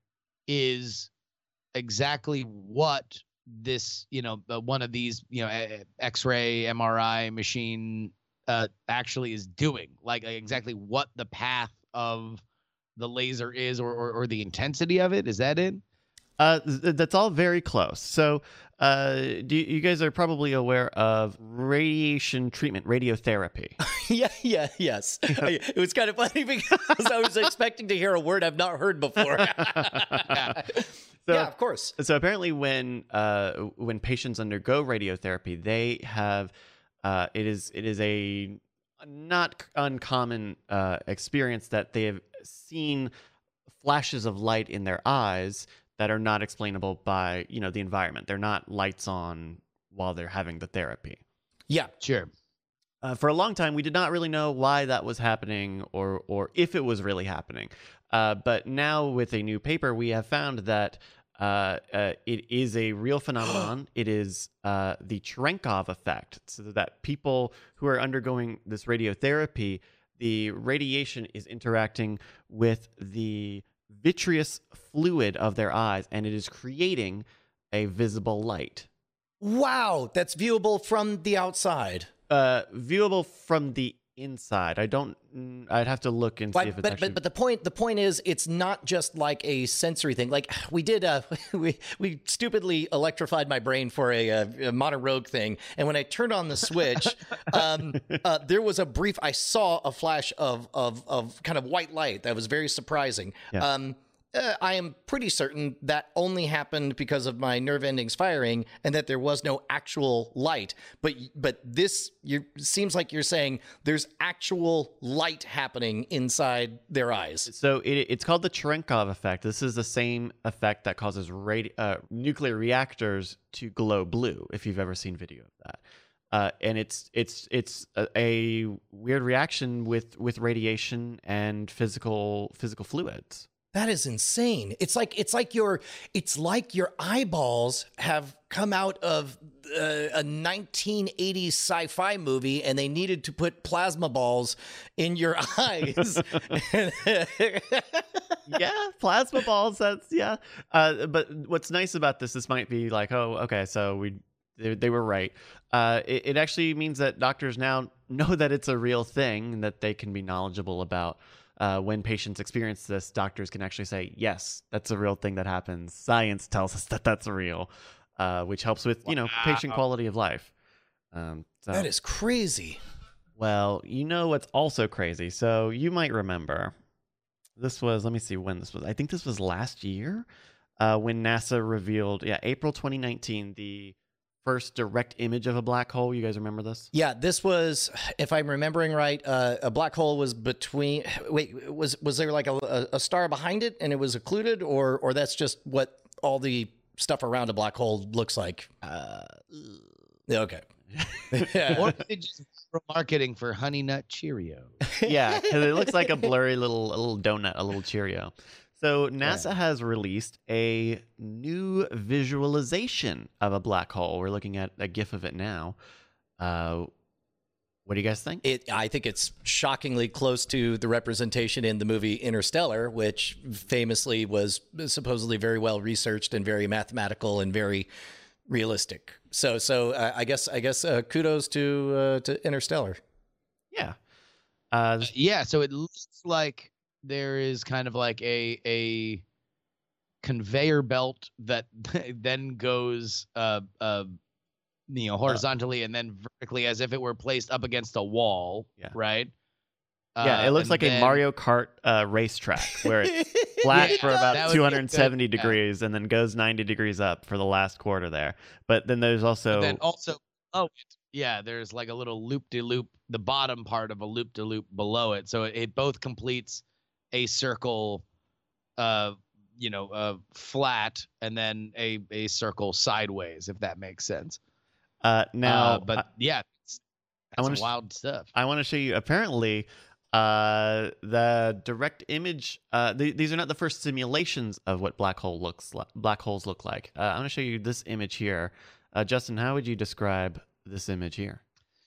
is exactly what this, you know, uh, one of these, you know, a- X-ray, M R I machine uh, actually is doing. Like, like exactly what the path of the laser is, or, or or the intensity of it. Is that it? Uh, th- that's all very close. So, uh, do you, you guys are probably aware of radiation treatment, radiotherapy? yeah, yeah, yes. I- it was kind of funny because I was expecting to hear a word I've not heard before. So, yeah, of course. So apparently, when uh, when patients undergo radiotherapy, they have uh, it is it is a not uncommon uh, experience that they have seen flashes of light in their eyes that are not explainable by, you know, the environment. They're not lights on while they're having the therapy. Yeah. Sure. Uh, for a long time, we did not really know why that was happening or or if it was really happening. Uh, but now with a new paper, we have found that uh, uh, it is a real phenomenon. It is uh, the Cherenkov effect. So that people who are undergoing this radiotherapy, the radiation is interacting with the vitreous fluid of their eyes, and it is creating a visible light. Wow, that's viewable from the outside. Uh, viewable from the inside. I don't. mm, I'd have to look and see But, if it's but, actually. but but the point the point is it's not just like a sensory thing. Like we did uh we we stupidly electrified my brain for a, a, a Modern Rogue thing, and when I turned on the switch, um uh, there was a brief I saw a flash of of of kind of white light that was very surprising. Yeah. Um uh, I am pretty certain that only happened because of my nerve endings firing, and that there was no actual light. But but this you seems like you're saying there's actual light happening inside their eyes. So it, it's called the Cherenkov effect. This is the same effect that causes radi- uh, nuclear reactors to glow blue. If you've ever seen video of that, uh, and it's it's it's a, a weird reaction with with radiation and physical physical fluids. That is insane. It's like it's like your it's like your eyeballs have come out of uh, a nineteen eighties sci-fi movie, and they needed to put plasma balls in your eyes. Yeah, plasma balls. That's yeah. Uh, but what's nice about this? This might be like, oh, okay, so we they, they were right. Uh, it, it actually means that doctors now know that it's a real thing and that they can be knowledgeable about uh, when patients experience this, doctors can actually say, yes, that's a real thing that happens. Science tells us that that's real, uh, which helps with, you know, Wow. patient quality of life. Um, so, That is crazy. well, you know what's also crazy? So you might remember, this was, let me see when this was. I think this was last year uh, when NASA revealed, yeah, April twenty nineteen, the first direct image of a black hole. You guys remember this? Yeah, this was, if I'm remembering right, uh, a black hole was between. Wait, was was there like a, a star behind it and it was occluded, or or that's just what all the stuff around a black hole looks like? Uh, Yeah, okay. Or they just marketing for Honey Nut Cheerio. yeah, because it looks like a blurry little a little donut, a little Cheerio. So NASA Yeah. has released a new visualization of a black hole. We're looking at a GIF of it now. Uh, what do you guys think? It, I think it's shockingly close to the representation in the movie Interstellar, which famously was supposedly very well researched and very mathematical and very realistic. So, so uh, I guess I guess uh, kudos to uh, to Interstellar. Yeah. Uh, Uh, yeah, so it looks like there is kind of like a a conveyor belt that then goes uh uh you know horizontally and then vertically as if it were placed up against a wall, Yeah. right? yeah, Uh, it looks and like a then- Mario Kart uh, racetrack where it's flat Yeah, for that about would be two hundred seventy good, yeah. degrees and then goes ninety degrees up for the last quarter there. But then there's also And then also below it, yeah, there's like a little loop de loop, the bottom part of a loop de loop below it. So it, it both completes a circle, uh, you know, uh, flat, and then a a circle sideways, if that makes sense. uh, now, uh, but I- yeah, it's, I that's wanna some sh- wild stuff. I want to show you. Apparently, uh, the direct image. Uh, th- these are not the first simulations of what black hole looks like. Black holes look like. Uh, I'm going to show you this image here. Uh, Justin, how would you describe this image here?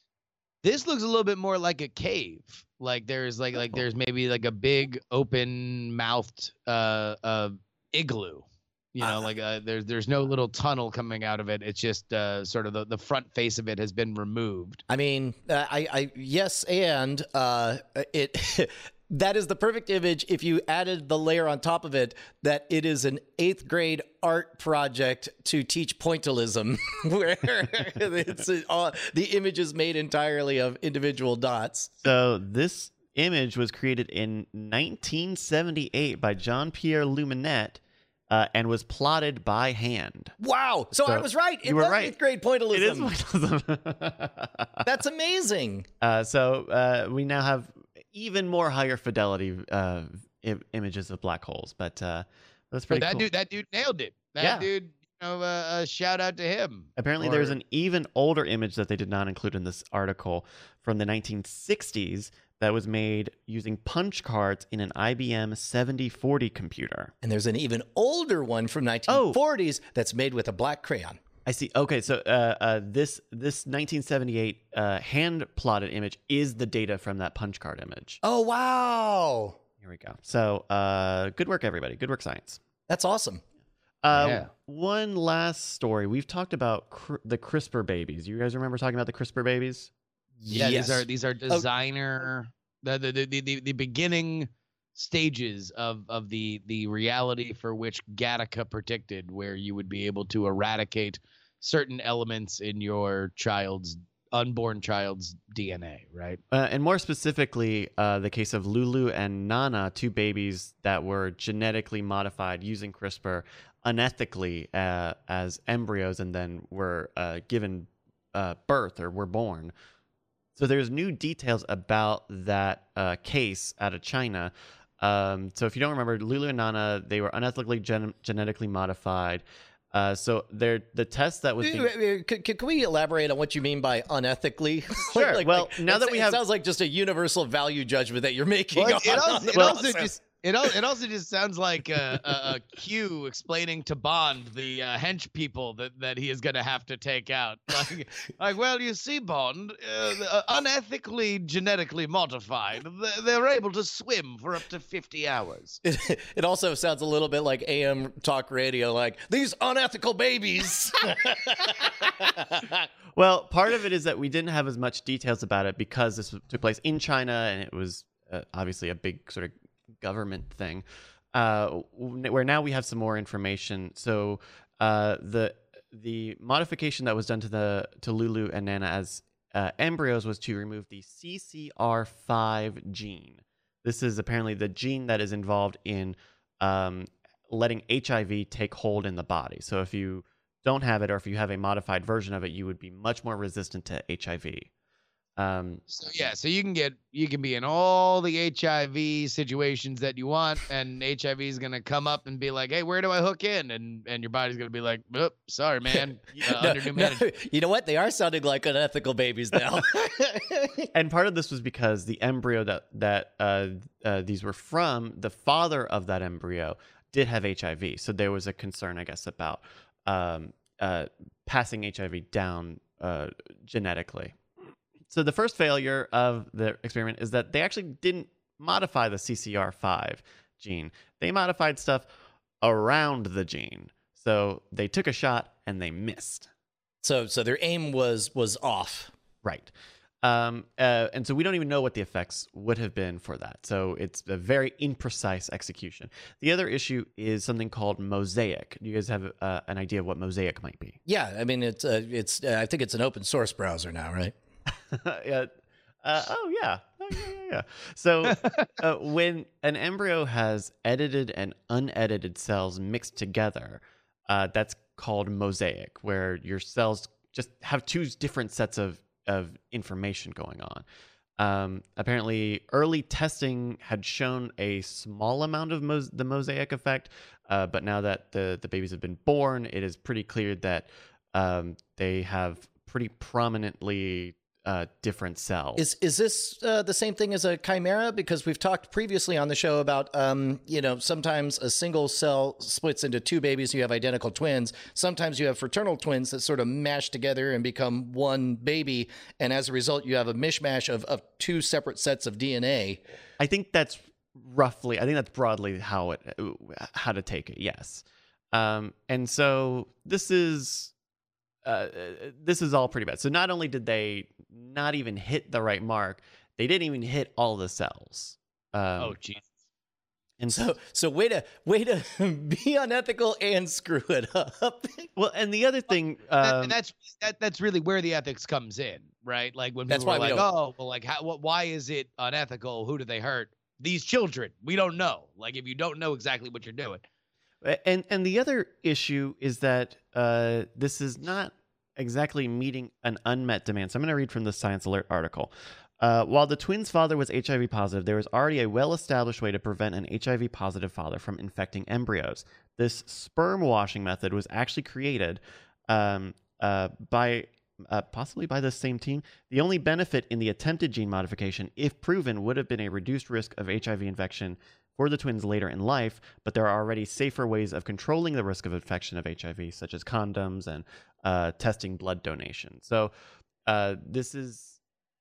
This looks a little bit more like a cave. Like there's like like Oh. there's maybe like a big open mouthed uh uh igloo. You know, Ah. like uh, there's there's no little tunnel coming out of it. It's just uh, sort of the, the front face of it has been removed. I mean, uh, I, I yes, and uh, it that is the perfect image. If you added the layer on top of it, that it is an eighth grade art project to teach pointillism, where it's uh, the image is made entirely of individual dots. So this image was created in nineteen seventy-eight by Jean-Pierre Luminet. Uh, and was plotted by hand. Wow! So, So I was right. It you were was right. eighth grade pointillism. It is pointillism. That's amazing. uh, so uh, we now have even more higher fidelity uh, I- images of black holes, but uh, that's But pretty that cool. dude, that dude nailed it. That Yeah. dude, you know, uh, uh, shout out to him. Apparently, there's Or- an even older image that they did not include in this article from the nineteen sixties that was made using punch cards in an I B M seventy forty computer. And there's an even older one from nineteen forties that's made with a black crayon. I see. Okay, so uh, uh, this this nineteen seventy-eight uh, hand plotted image is the data from that punch card image. Oh, wow. Here we go. So uh, good work, everybody. Good work, science. That's awesome. Uh, Yeah. One last story. We've talked about cr- the CRISPR babies. You guys remember talking about the CRISPR babies? Yeah, Yes. these are these are designer the, the, the the the beginning stages of of the the reality for which Gattaca predicted, where you would be able to eradicate certain elements in your child's unborn child's D N A, right? Uh, and more specifically, uh, the case of Lulu and Nana, two babies that were genetically modified using CRISPR unethically uh, as embryos and then were uh, given uh, birth or were born. So there's new details about that uh, case out of China. Um, so if you don't remember, Lulu and Nana, they were unethically gen- genetically modified. Uh, so they're the test that was being... Can, can we elaborate on what you mean by unethically? Sure. Well, now that we it have- sounds like just a universal value judgment that you're making. Well, on- it on also, the it also process. just it, al- it also just sounds like a, a, a Q explaining to Bond the uh, hench people that, that he is going to have to take out. Like, like, well, you see, Bond, uh, uh, unethically genetically modified, they- they're able to swim for up to fifty hours. It, it also sounds a little bit like A M talk radio, like these unethical babies. Well, part of it is that we didn't have as much details about it because this took place in China and it was uh, obviously a big sort of government thing, uh, where now we have some more information. So uh, the the modification that was done to the to Lulu and Nana as uh, embryos was to remove the C C R five gene. This is apparently the gene that is involved in um, letting H I V take hold in the body. So if you don't have it, or if you have a modified version of it, you would be much more resistant to H I V. Um, so yeah, so you can get you can be in all the H I V situations that you want, and H I V is gonna come up and be like, "Hey, where do I hook in?" And and your body's gonna be like, "Oh, sorry, man." Uh, no, under new no, management. you know what? They are sounding like unethical babies now. and part of this was because the embryo that that uh, uh, these were from, the father of that embryo did have H I V, so there was a concern, I guess, about um, uh, passing H I V down uh, genetically. So the first failure of the experiment is that they actually didn't modify the C C R five gene. They modified stuff around the gene. So they took a shot and they missed. So so their aim was was off. Right. Um, uh, and so we don't even know what the effects would have been for that. So it's a very imprecise execution. The other issue is something called Mosaic. Do you guys have uh, an idea of what Mosaic might be? Yeah, I mean it's uh, it's uh, I think it's an open source browser now, right? yeah. Uh, oh yeah. Oh, yeah, yeah, yeah. So uh, when an embryo has edited and unedited cells mixed together, uh, that's called mosaic, where your cells just have two different sets of, of information going on. Um, apparently, early testing had shown a small amount of mos- the mosaic effect, uh, but now that the, the babies have been born, it is pretty clear that um, they have pretty prominently Uh, different cells. Is is this uh, the same thing as a chimera? Because we've talked previously on the show about, um, you know, sometimes a single cell splits into two babies. You have identical twins. Sometimes you have fraternal twins that sort of mash together and become one baby. And as a result, you have a mishmash of, of two separate sets of D N A. I think that's roughly, I think that's broadly how it, how to take it. Yes. Um, and so this is, uh, this is all pretty bad. So not only did they not even hit the right mark, they didn't even hit all the cells. Um, oh, Jesus. And So, so way to way to be unethical and screw it up. well, and the other thing, That- um, and that's that, that's really where the ethics comes in, right? Like when That's people are why we like, don't- "Oh, well, like, how, what, why is it unethical? Who do they hurt? These children. We don't know. Like, if you don't know exactly what you're doing." and and the other issue is that uh, this is not exactly meeting an unmet demand. So I'm going to read from the Science Alert article. Uh, while the twins' father was H I V positive, there was already a well-established way to prevent an H I V positive father from infecting embryos. This sperm washing method was actually created um, uh, by uh, possibly by the same team. The only benefit in the attempted gene modification, if proven, would have been a reduced risk of H I V infection for the twins later in life, but there are already safer ways of controlling the risk of infection of H I V, such as condoms and uh, testing blood donation. So uh, this is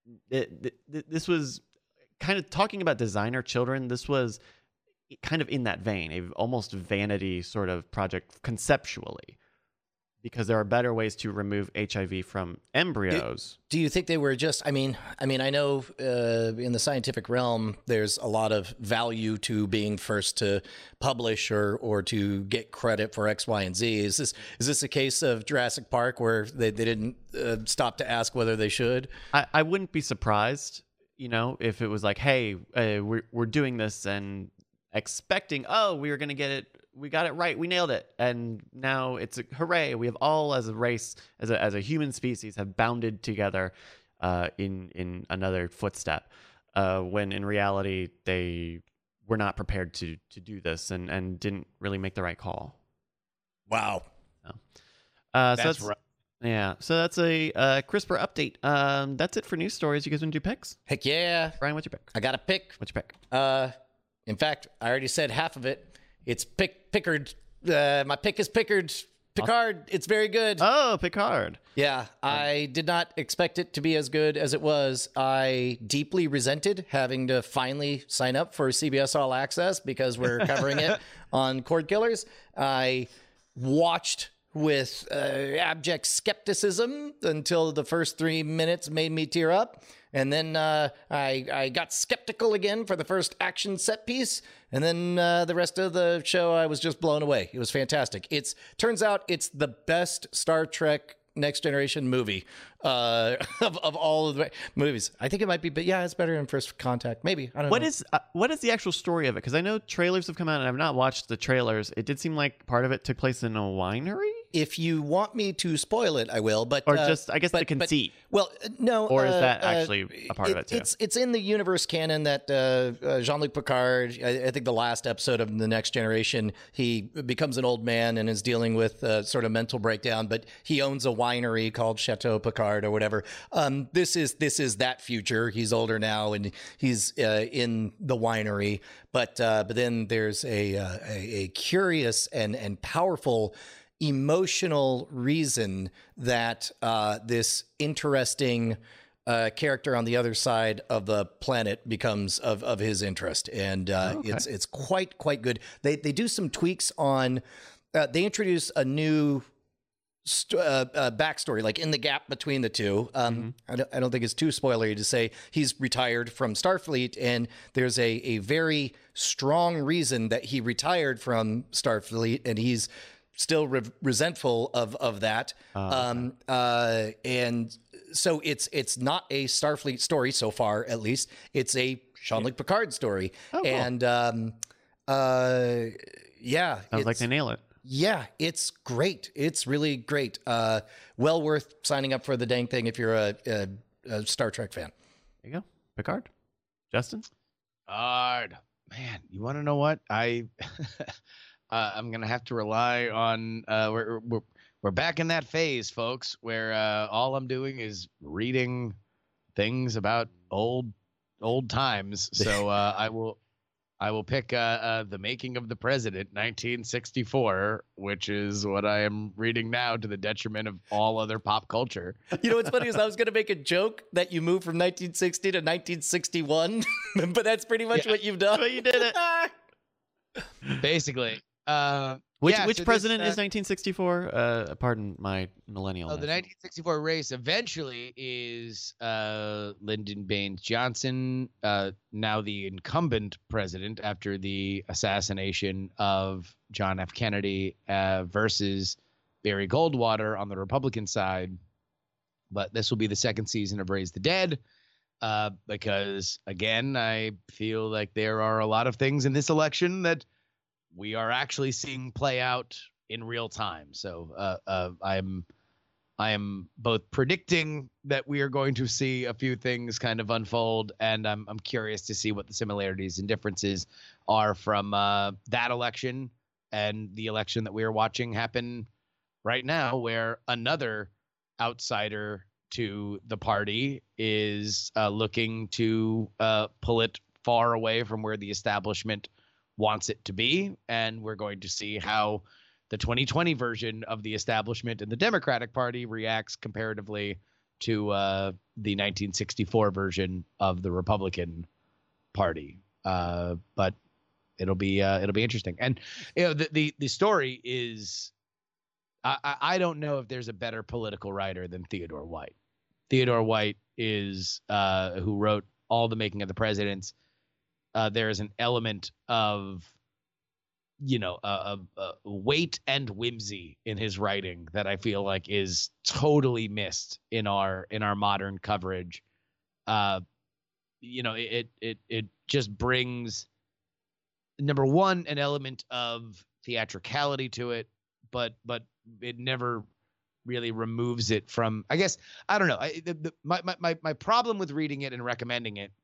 it, it, this was kind of talking about designer children. This was kind of in that vein, a almost vanity sort of project conceptually, because there are better ways to remove H I V from embryos. Do you think they were just, I mean, I mean, I know uh, in the scientific realm, there's a lot of value to being first to publish or, or to get credit for X, Y, and Z. Is this, is this a case of Jurassic Park where they, they didn't uh, stop to ask whether they should? I, I wouldn't be surprised, you know, if it was like, hey, uh, we're, we're doing this and expecting, oh, we were going to get it. We got it right. We nailed it. And now it's a hooray. We have all as a race, as a, as a human species, have bounded together uh, in, in another footstep. Uh, when in reality, they were not prepared to, to do this and, and didn't really make the right call. Wow. So, uh, so That's that's right. Yeah. So that's a uh, CRISPR update. Um, that's it for news stories. You guys want to do picks? Heck yeah. Brian, what's your pick? I got a pick. What's your pick? Uh, in fact, I already said half of it. It's pick Pickard. Uh, my pick is Pickard. Picard. It's very good. Oh, Picard. Yeah, I did not expect it to be as good as it was. I deeply resented having to finally sign up for C B S All Access because we're covering it on Cord Killers. I watched with uh, abject skepticism until the first three minutes made me tear up. And then uh, I, I got skeptical again for the first action set piece. And then uh, the rest of the show, I was just blown away. It was fantastic. It's turns out it's the best Star Trek Next Generation movie uh, of, of all of the movies. I think it might be, but yeah, it's better than First Contact. Maybe. I don't What know. is uh, what is the actual story of it? Because I know trailers have come out and I've not watched the trailers. It did seem like part of it took place in a winery? If you want me to spoil it, I will. But Or uh, just, I guess, but- the but- conceit. well, uh, no. Or is uh, that uh, actually a part of it, too? It's it's in the universe canon that uh, uh, Jean-Luc Picard. I, I think the last episode of The Next Generation, he becomes an old man and is dealing with uh, sort of mental breakdown. But he owns a winery called Chateau Picard or whatever. Um, this is this is that future. He's older now and he's uh, in the winery. But uh, but then there's a, uh, a a curious and and powerful emotional reason that uh, this interesting uh, character on the other side of the planet becomes of, of his interest, and uh, Okay. it's it's quite quite good. They they do some tweaks on. Uh, they introduce a new st- uh, uh, backstory, like in the gap between the two. Um, I, don't, I don't think it's too spoilery to say he's retired from Starfleet, and there's a a very strong reason that he retired from Starfleet, and he's still re- resentful of of that. Um, uh, and so it's it's not a Starfleet story so far, at least. It's a Jean-Luc Picard story, Oh, cool. and um, uh, yeah, Sounds like it's- they nail it. yeah, it's great. It's really great. Uh, well worth signing up for the dang thing if you're a, a, a Star Trek fan. There you go. Picard. Justin? Hard. Man, you want to know what? I uh, I'm gonna have to rely on uh, we're, we're we're back in that phase, folks, where uh, all I'm doing is reading things about old old times. So uh, I will I will pick uh, uh, The Making of the President, nineteen sixty-four, which is what I am reading now to the detriment of all other pop culture. You know what's funny is I was going to make a joke that you moved from nineteen sixty to nineteen sixty-one, but that's pretty much Yeah. what you've done. But you did it. Basically. Uh, Which yeah, which so this, president uh, is nineteen sixty-four? Uh, pardon my millennial. Oh, the nineteen sixty-four race eventually is uh, Lyndon Baines Johnson, uh, now the incumbent president after the assassination of John F. Kennedy, uh, versus Barry Goldwater on the Republican side. But this will be the second season of Raise the Dead, uh, because, again, I feel like there are a lot of things in this election that we are actually seeing play out in real time. So uh, uh, I'm I am both predicting that we are going to see a few things kind of unfold, and I'm I'm curious to see what the similarities and differences are from uh, that election and the election that we are watching happen right now, where another outsider to the party is uh, looking to uh, pull it far away from where the establishment wants it to be. And we're going to see how the twenty twenty version of the establishment in the Democratic Party reacts comparatively to uh, the nineteen sixty-four version of the Republican Party. Uh, but it'll be uh, it'll be interesting. And you know, the the, the story is, I, I I don't know if there's a better political writer than Theodore White. Theodore White is uh, who wrote All the Making of the Presidents. Uh, there is an element of, you know, uh, uh, weight and whimsy in his writing that I feel like is totally missed in our in our modern coverage. Uh, you know, it it it just brings, number one, an element of theatricality to it, but but it never really removes it from, I guess, I don't know. I, the, the, my, my my problem with reading it and recommending it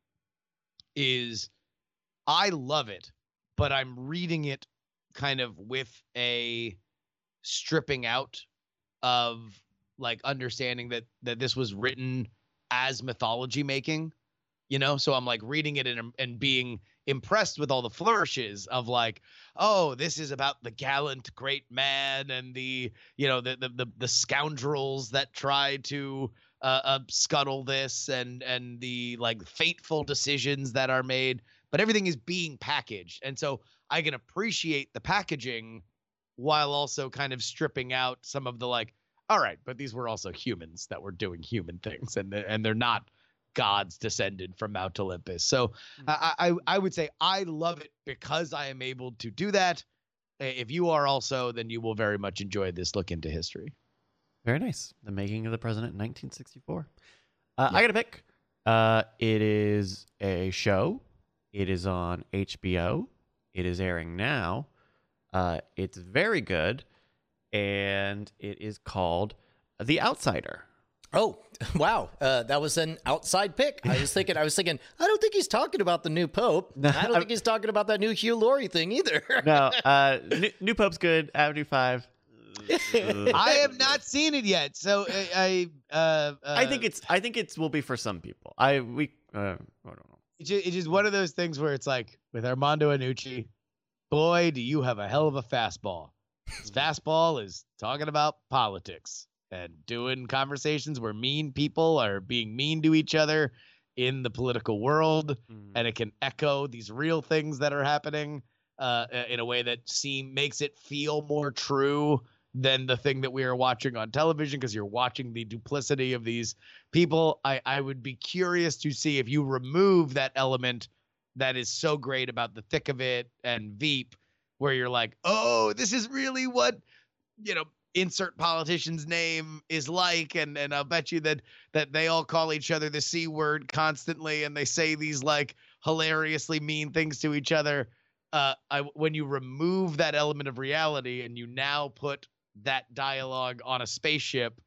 is, I love it, but I'm reading it kind of with a stripping out of like understanding that that this was written as mythology making, you know? So I'm like reading it and and being impressed with all the flourishes of like, oh, this is about the gallant great man and the, you know, the the the, the scoundrels that tried to uh, uh scuttle this, and and the like fateful decisions that are made. But everything is being packaged. And so I can appreciate the packaging while also kind of stripping out some of the like, all right, but these were also humans that were doing human things, and and they're not gods descended from Mount Olympus. So I, I I would say I love it because I am able to do that. If you are also, then you will very much enjoy this look into history. Very nice. The Making of the President in nineteen sixty-four. Uh, yeah. I got a pick. Uh, it is a show. It is on H B O. It is airing now. Uh, it's very good, and it is called The Outsider. Oh, wow. Uh, that was an outside pick. I was thinking, I was thinking, I don't think he's talking about the new Pope. No, I don't think he's talking about that new Hugh Laurie thing either. no, uh, new, new Pope's good. Avenue five. I have not seen it yet, so I, I, uh, uh, I think it's, I think it's will be for some people. I, we, uh, I don't know. It's just, it's just one of those things where it's like with Armando Iannucci, boy, do you have a hell of a fastball. His fastball is talking about politics and doing conversations where mean people are being mean to each other in the political world, mm. and it can echo these real things that are happening uh, in a way that seem makes it feel more true than the thing that we are watching on television, because you're watching the duplicity of these people. I, I would be curious to see if you remove that element that is so great about The Thick of It and Veep, where you're like, oh, this is really what, you know, insert politician's name is like, and and I'll bet you that that they all call each other the C word constantly, and they say these like hilariously mean things to each other. Uh, I when you remove that element of reality and you now put that dialogue on a spaceship,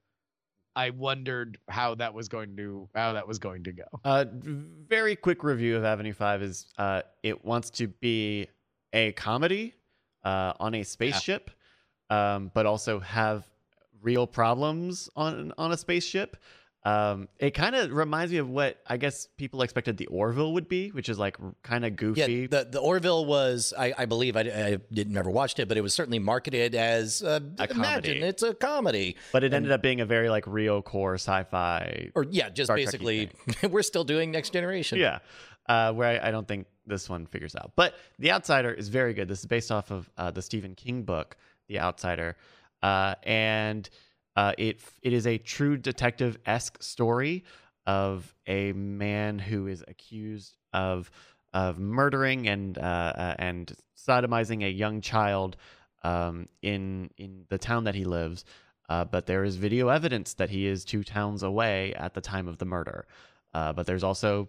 I wondered how that was going to how that was going to go. Uh, very quick review of Avenue five is uh, it wants to be a comedy uh, on a spaceship. Yeah. Um, but also have real problems on on a spaceship. Um, it kind of reminds me of what I guess people expected the Orville would be, which is like kind of goofy. Yeah, the, the Orville was, I, I believe, I, I didn't never watched it, but it was certainly marketed as uh, a imagine comedy. It's a comedy. But it and, ended up being a very like real core sci-fi. Or yeah, just Star basically, we're still doing Next Generation. Yeah, uh, where I, I don't think this one figures out. But The Outsider is very good. This is based off of uh, the Stephen King book, The Outsider, uh, and uh, it it is a true detective-esque story of a man who is accused of of murdering and uh, uh, and sodomizing a young child um, in in the town that he lives. Uh, but there is video evidence that he is two towns away at the time of the murder. Uh, but there's also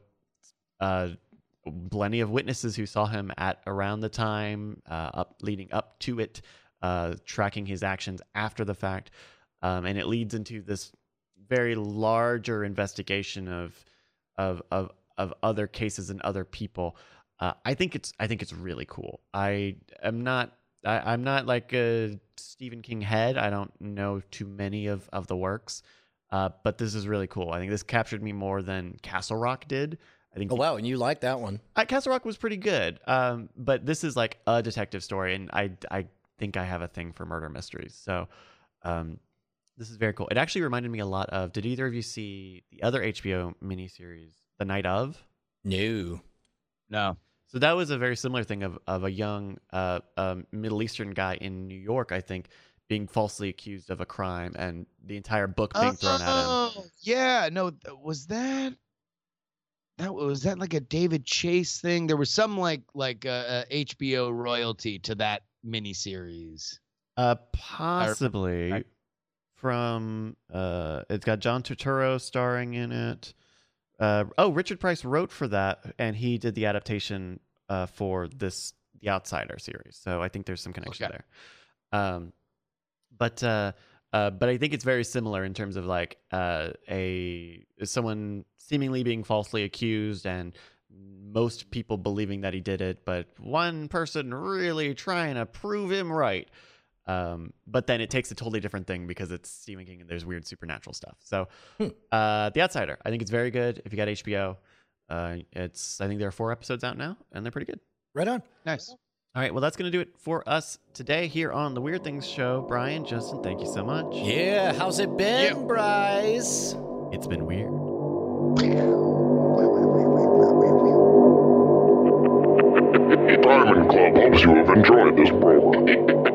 uh, plenty of witnesses who saw him at around the time, uh, up leading up to it. Uh, tracking his actions after the fact, um, and it leads into this very larger investigation of of of of other cases and other people. Uh, I think it's I think it's really cool. I am not I, I'm not like a Stephen King head. I don't know too many of of the works, uh, but this is really cool. I think this captured me more than Castle Rock did. I think. Oh wow, and you like that one? I, Castle Rock was pretty good, um, but this is like a detective story, and I I. think I have a thing for murder mysteries. So um, this is very cool. It actually reminded me a lot of, did either of you see the other H B O miniseries, The Night Of? No. No. So that was a very similar thing of, of a young uh, um, Middle Eastern guy in New York, I think, being falsely accused of a crime and the entire book being thrown at him. Oh, yeah. No, was that... That was that like a David Chase thing? There was some like like uh, uh, H B O royalty to that miniseries. Uh, possibly I, from uh, it's got John Turturro starring in it. Uh, oh, Richard Price wrote for that, and he did the adaptation uh, for this The Outsider series. So I think there's some connection okay. there. Um, but uh, uh, but I think it's very similar in terms of like uh, a someone seemingly being falsely accused and most people believing that he did it, but one person really trying to prove him right. Um, but then it takes a totally different thing because it's Stephen King and there's weird supernatural stuff. So hmm. uh, The Outsider, I think it's very good. If you got H B O, uh, it's I think there are four episodes out now and they're pretty good. Right on. Nice. All right, well, that's going to do it for us today here on The Weird Things Show. Brian, Justin, thank you so much. Yeah, how's it been, yeah. Bryce? It's been weird. Diamond Club hopes you have enjoyed this program.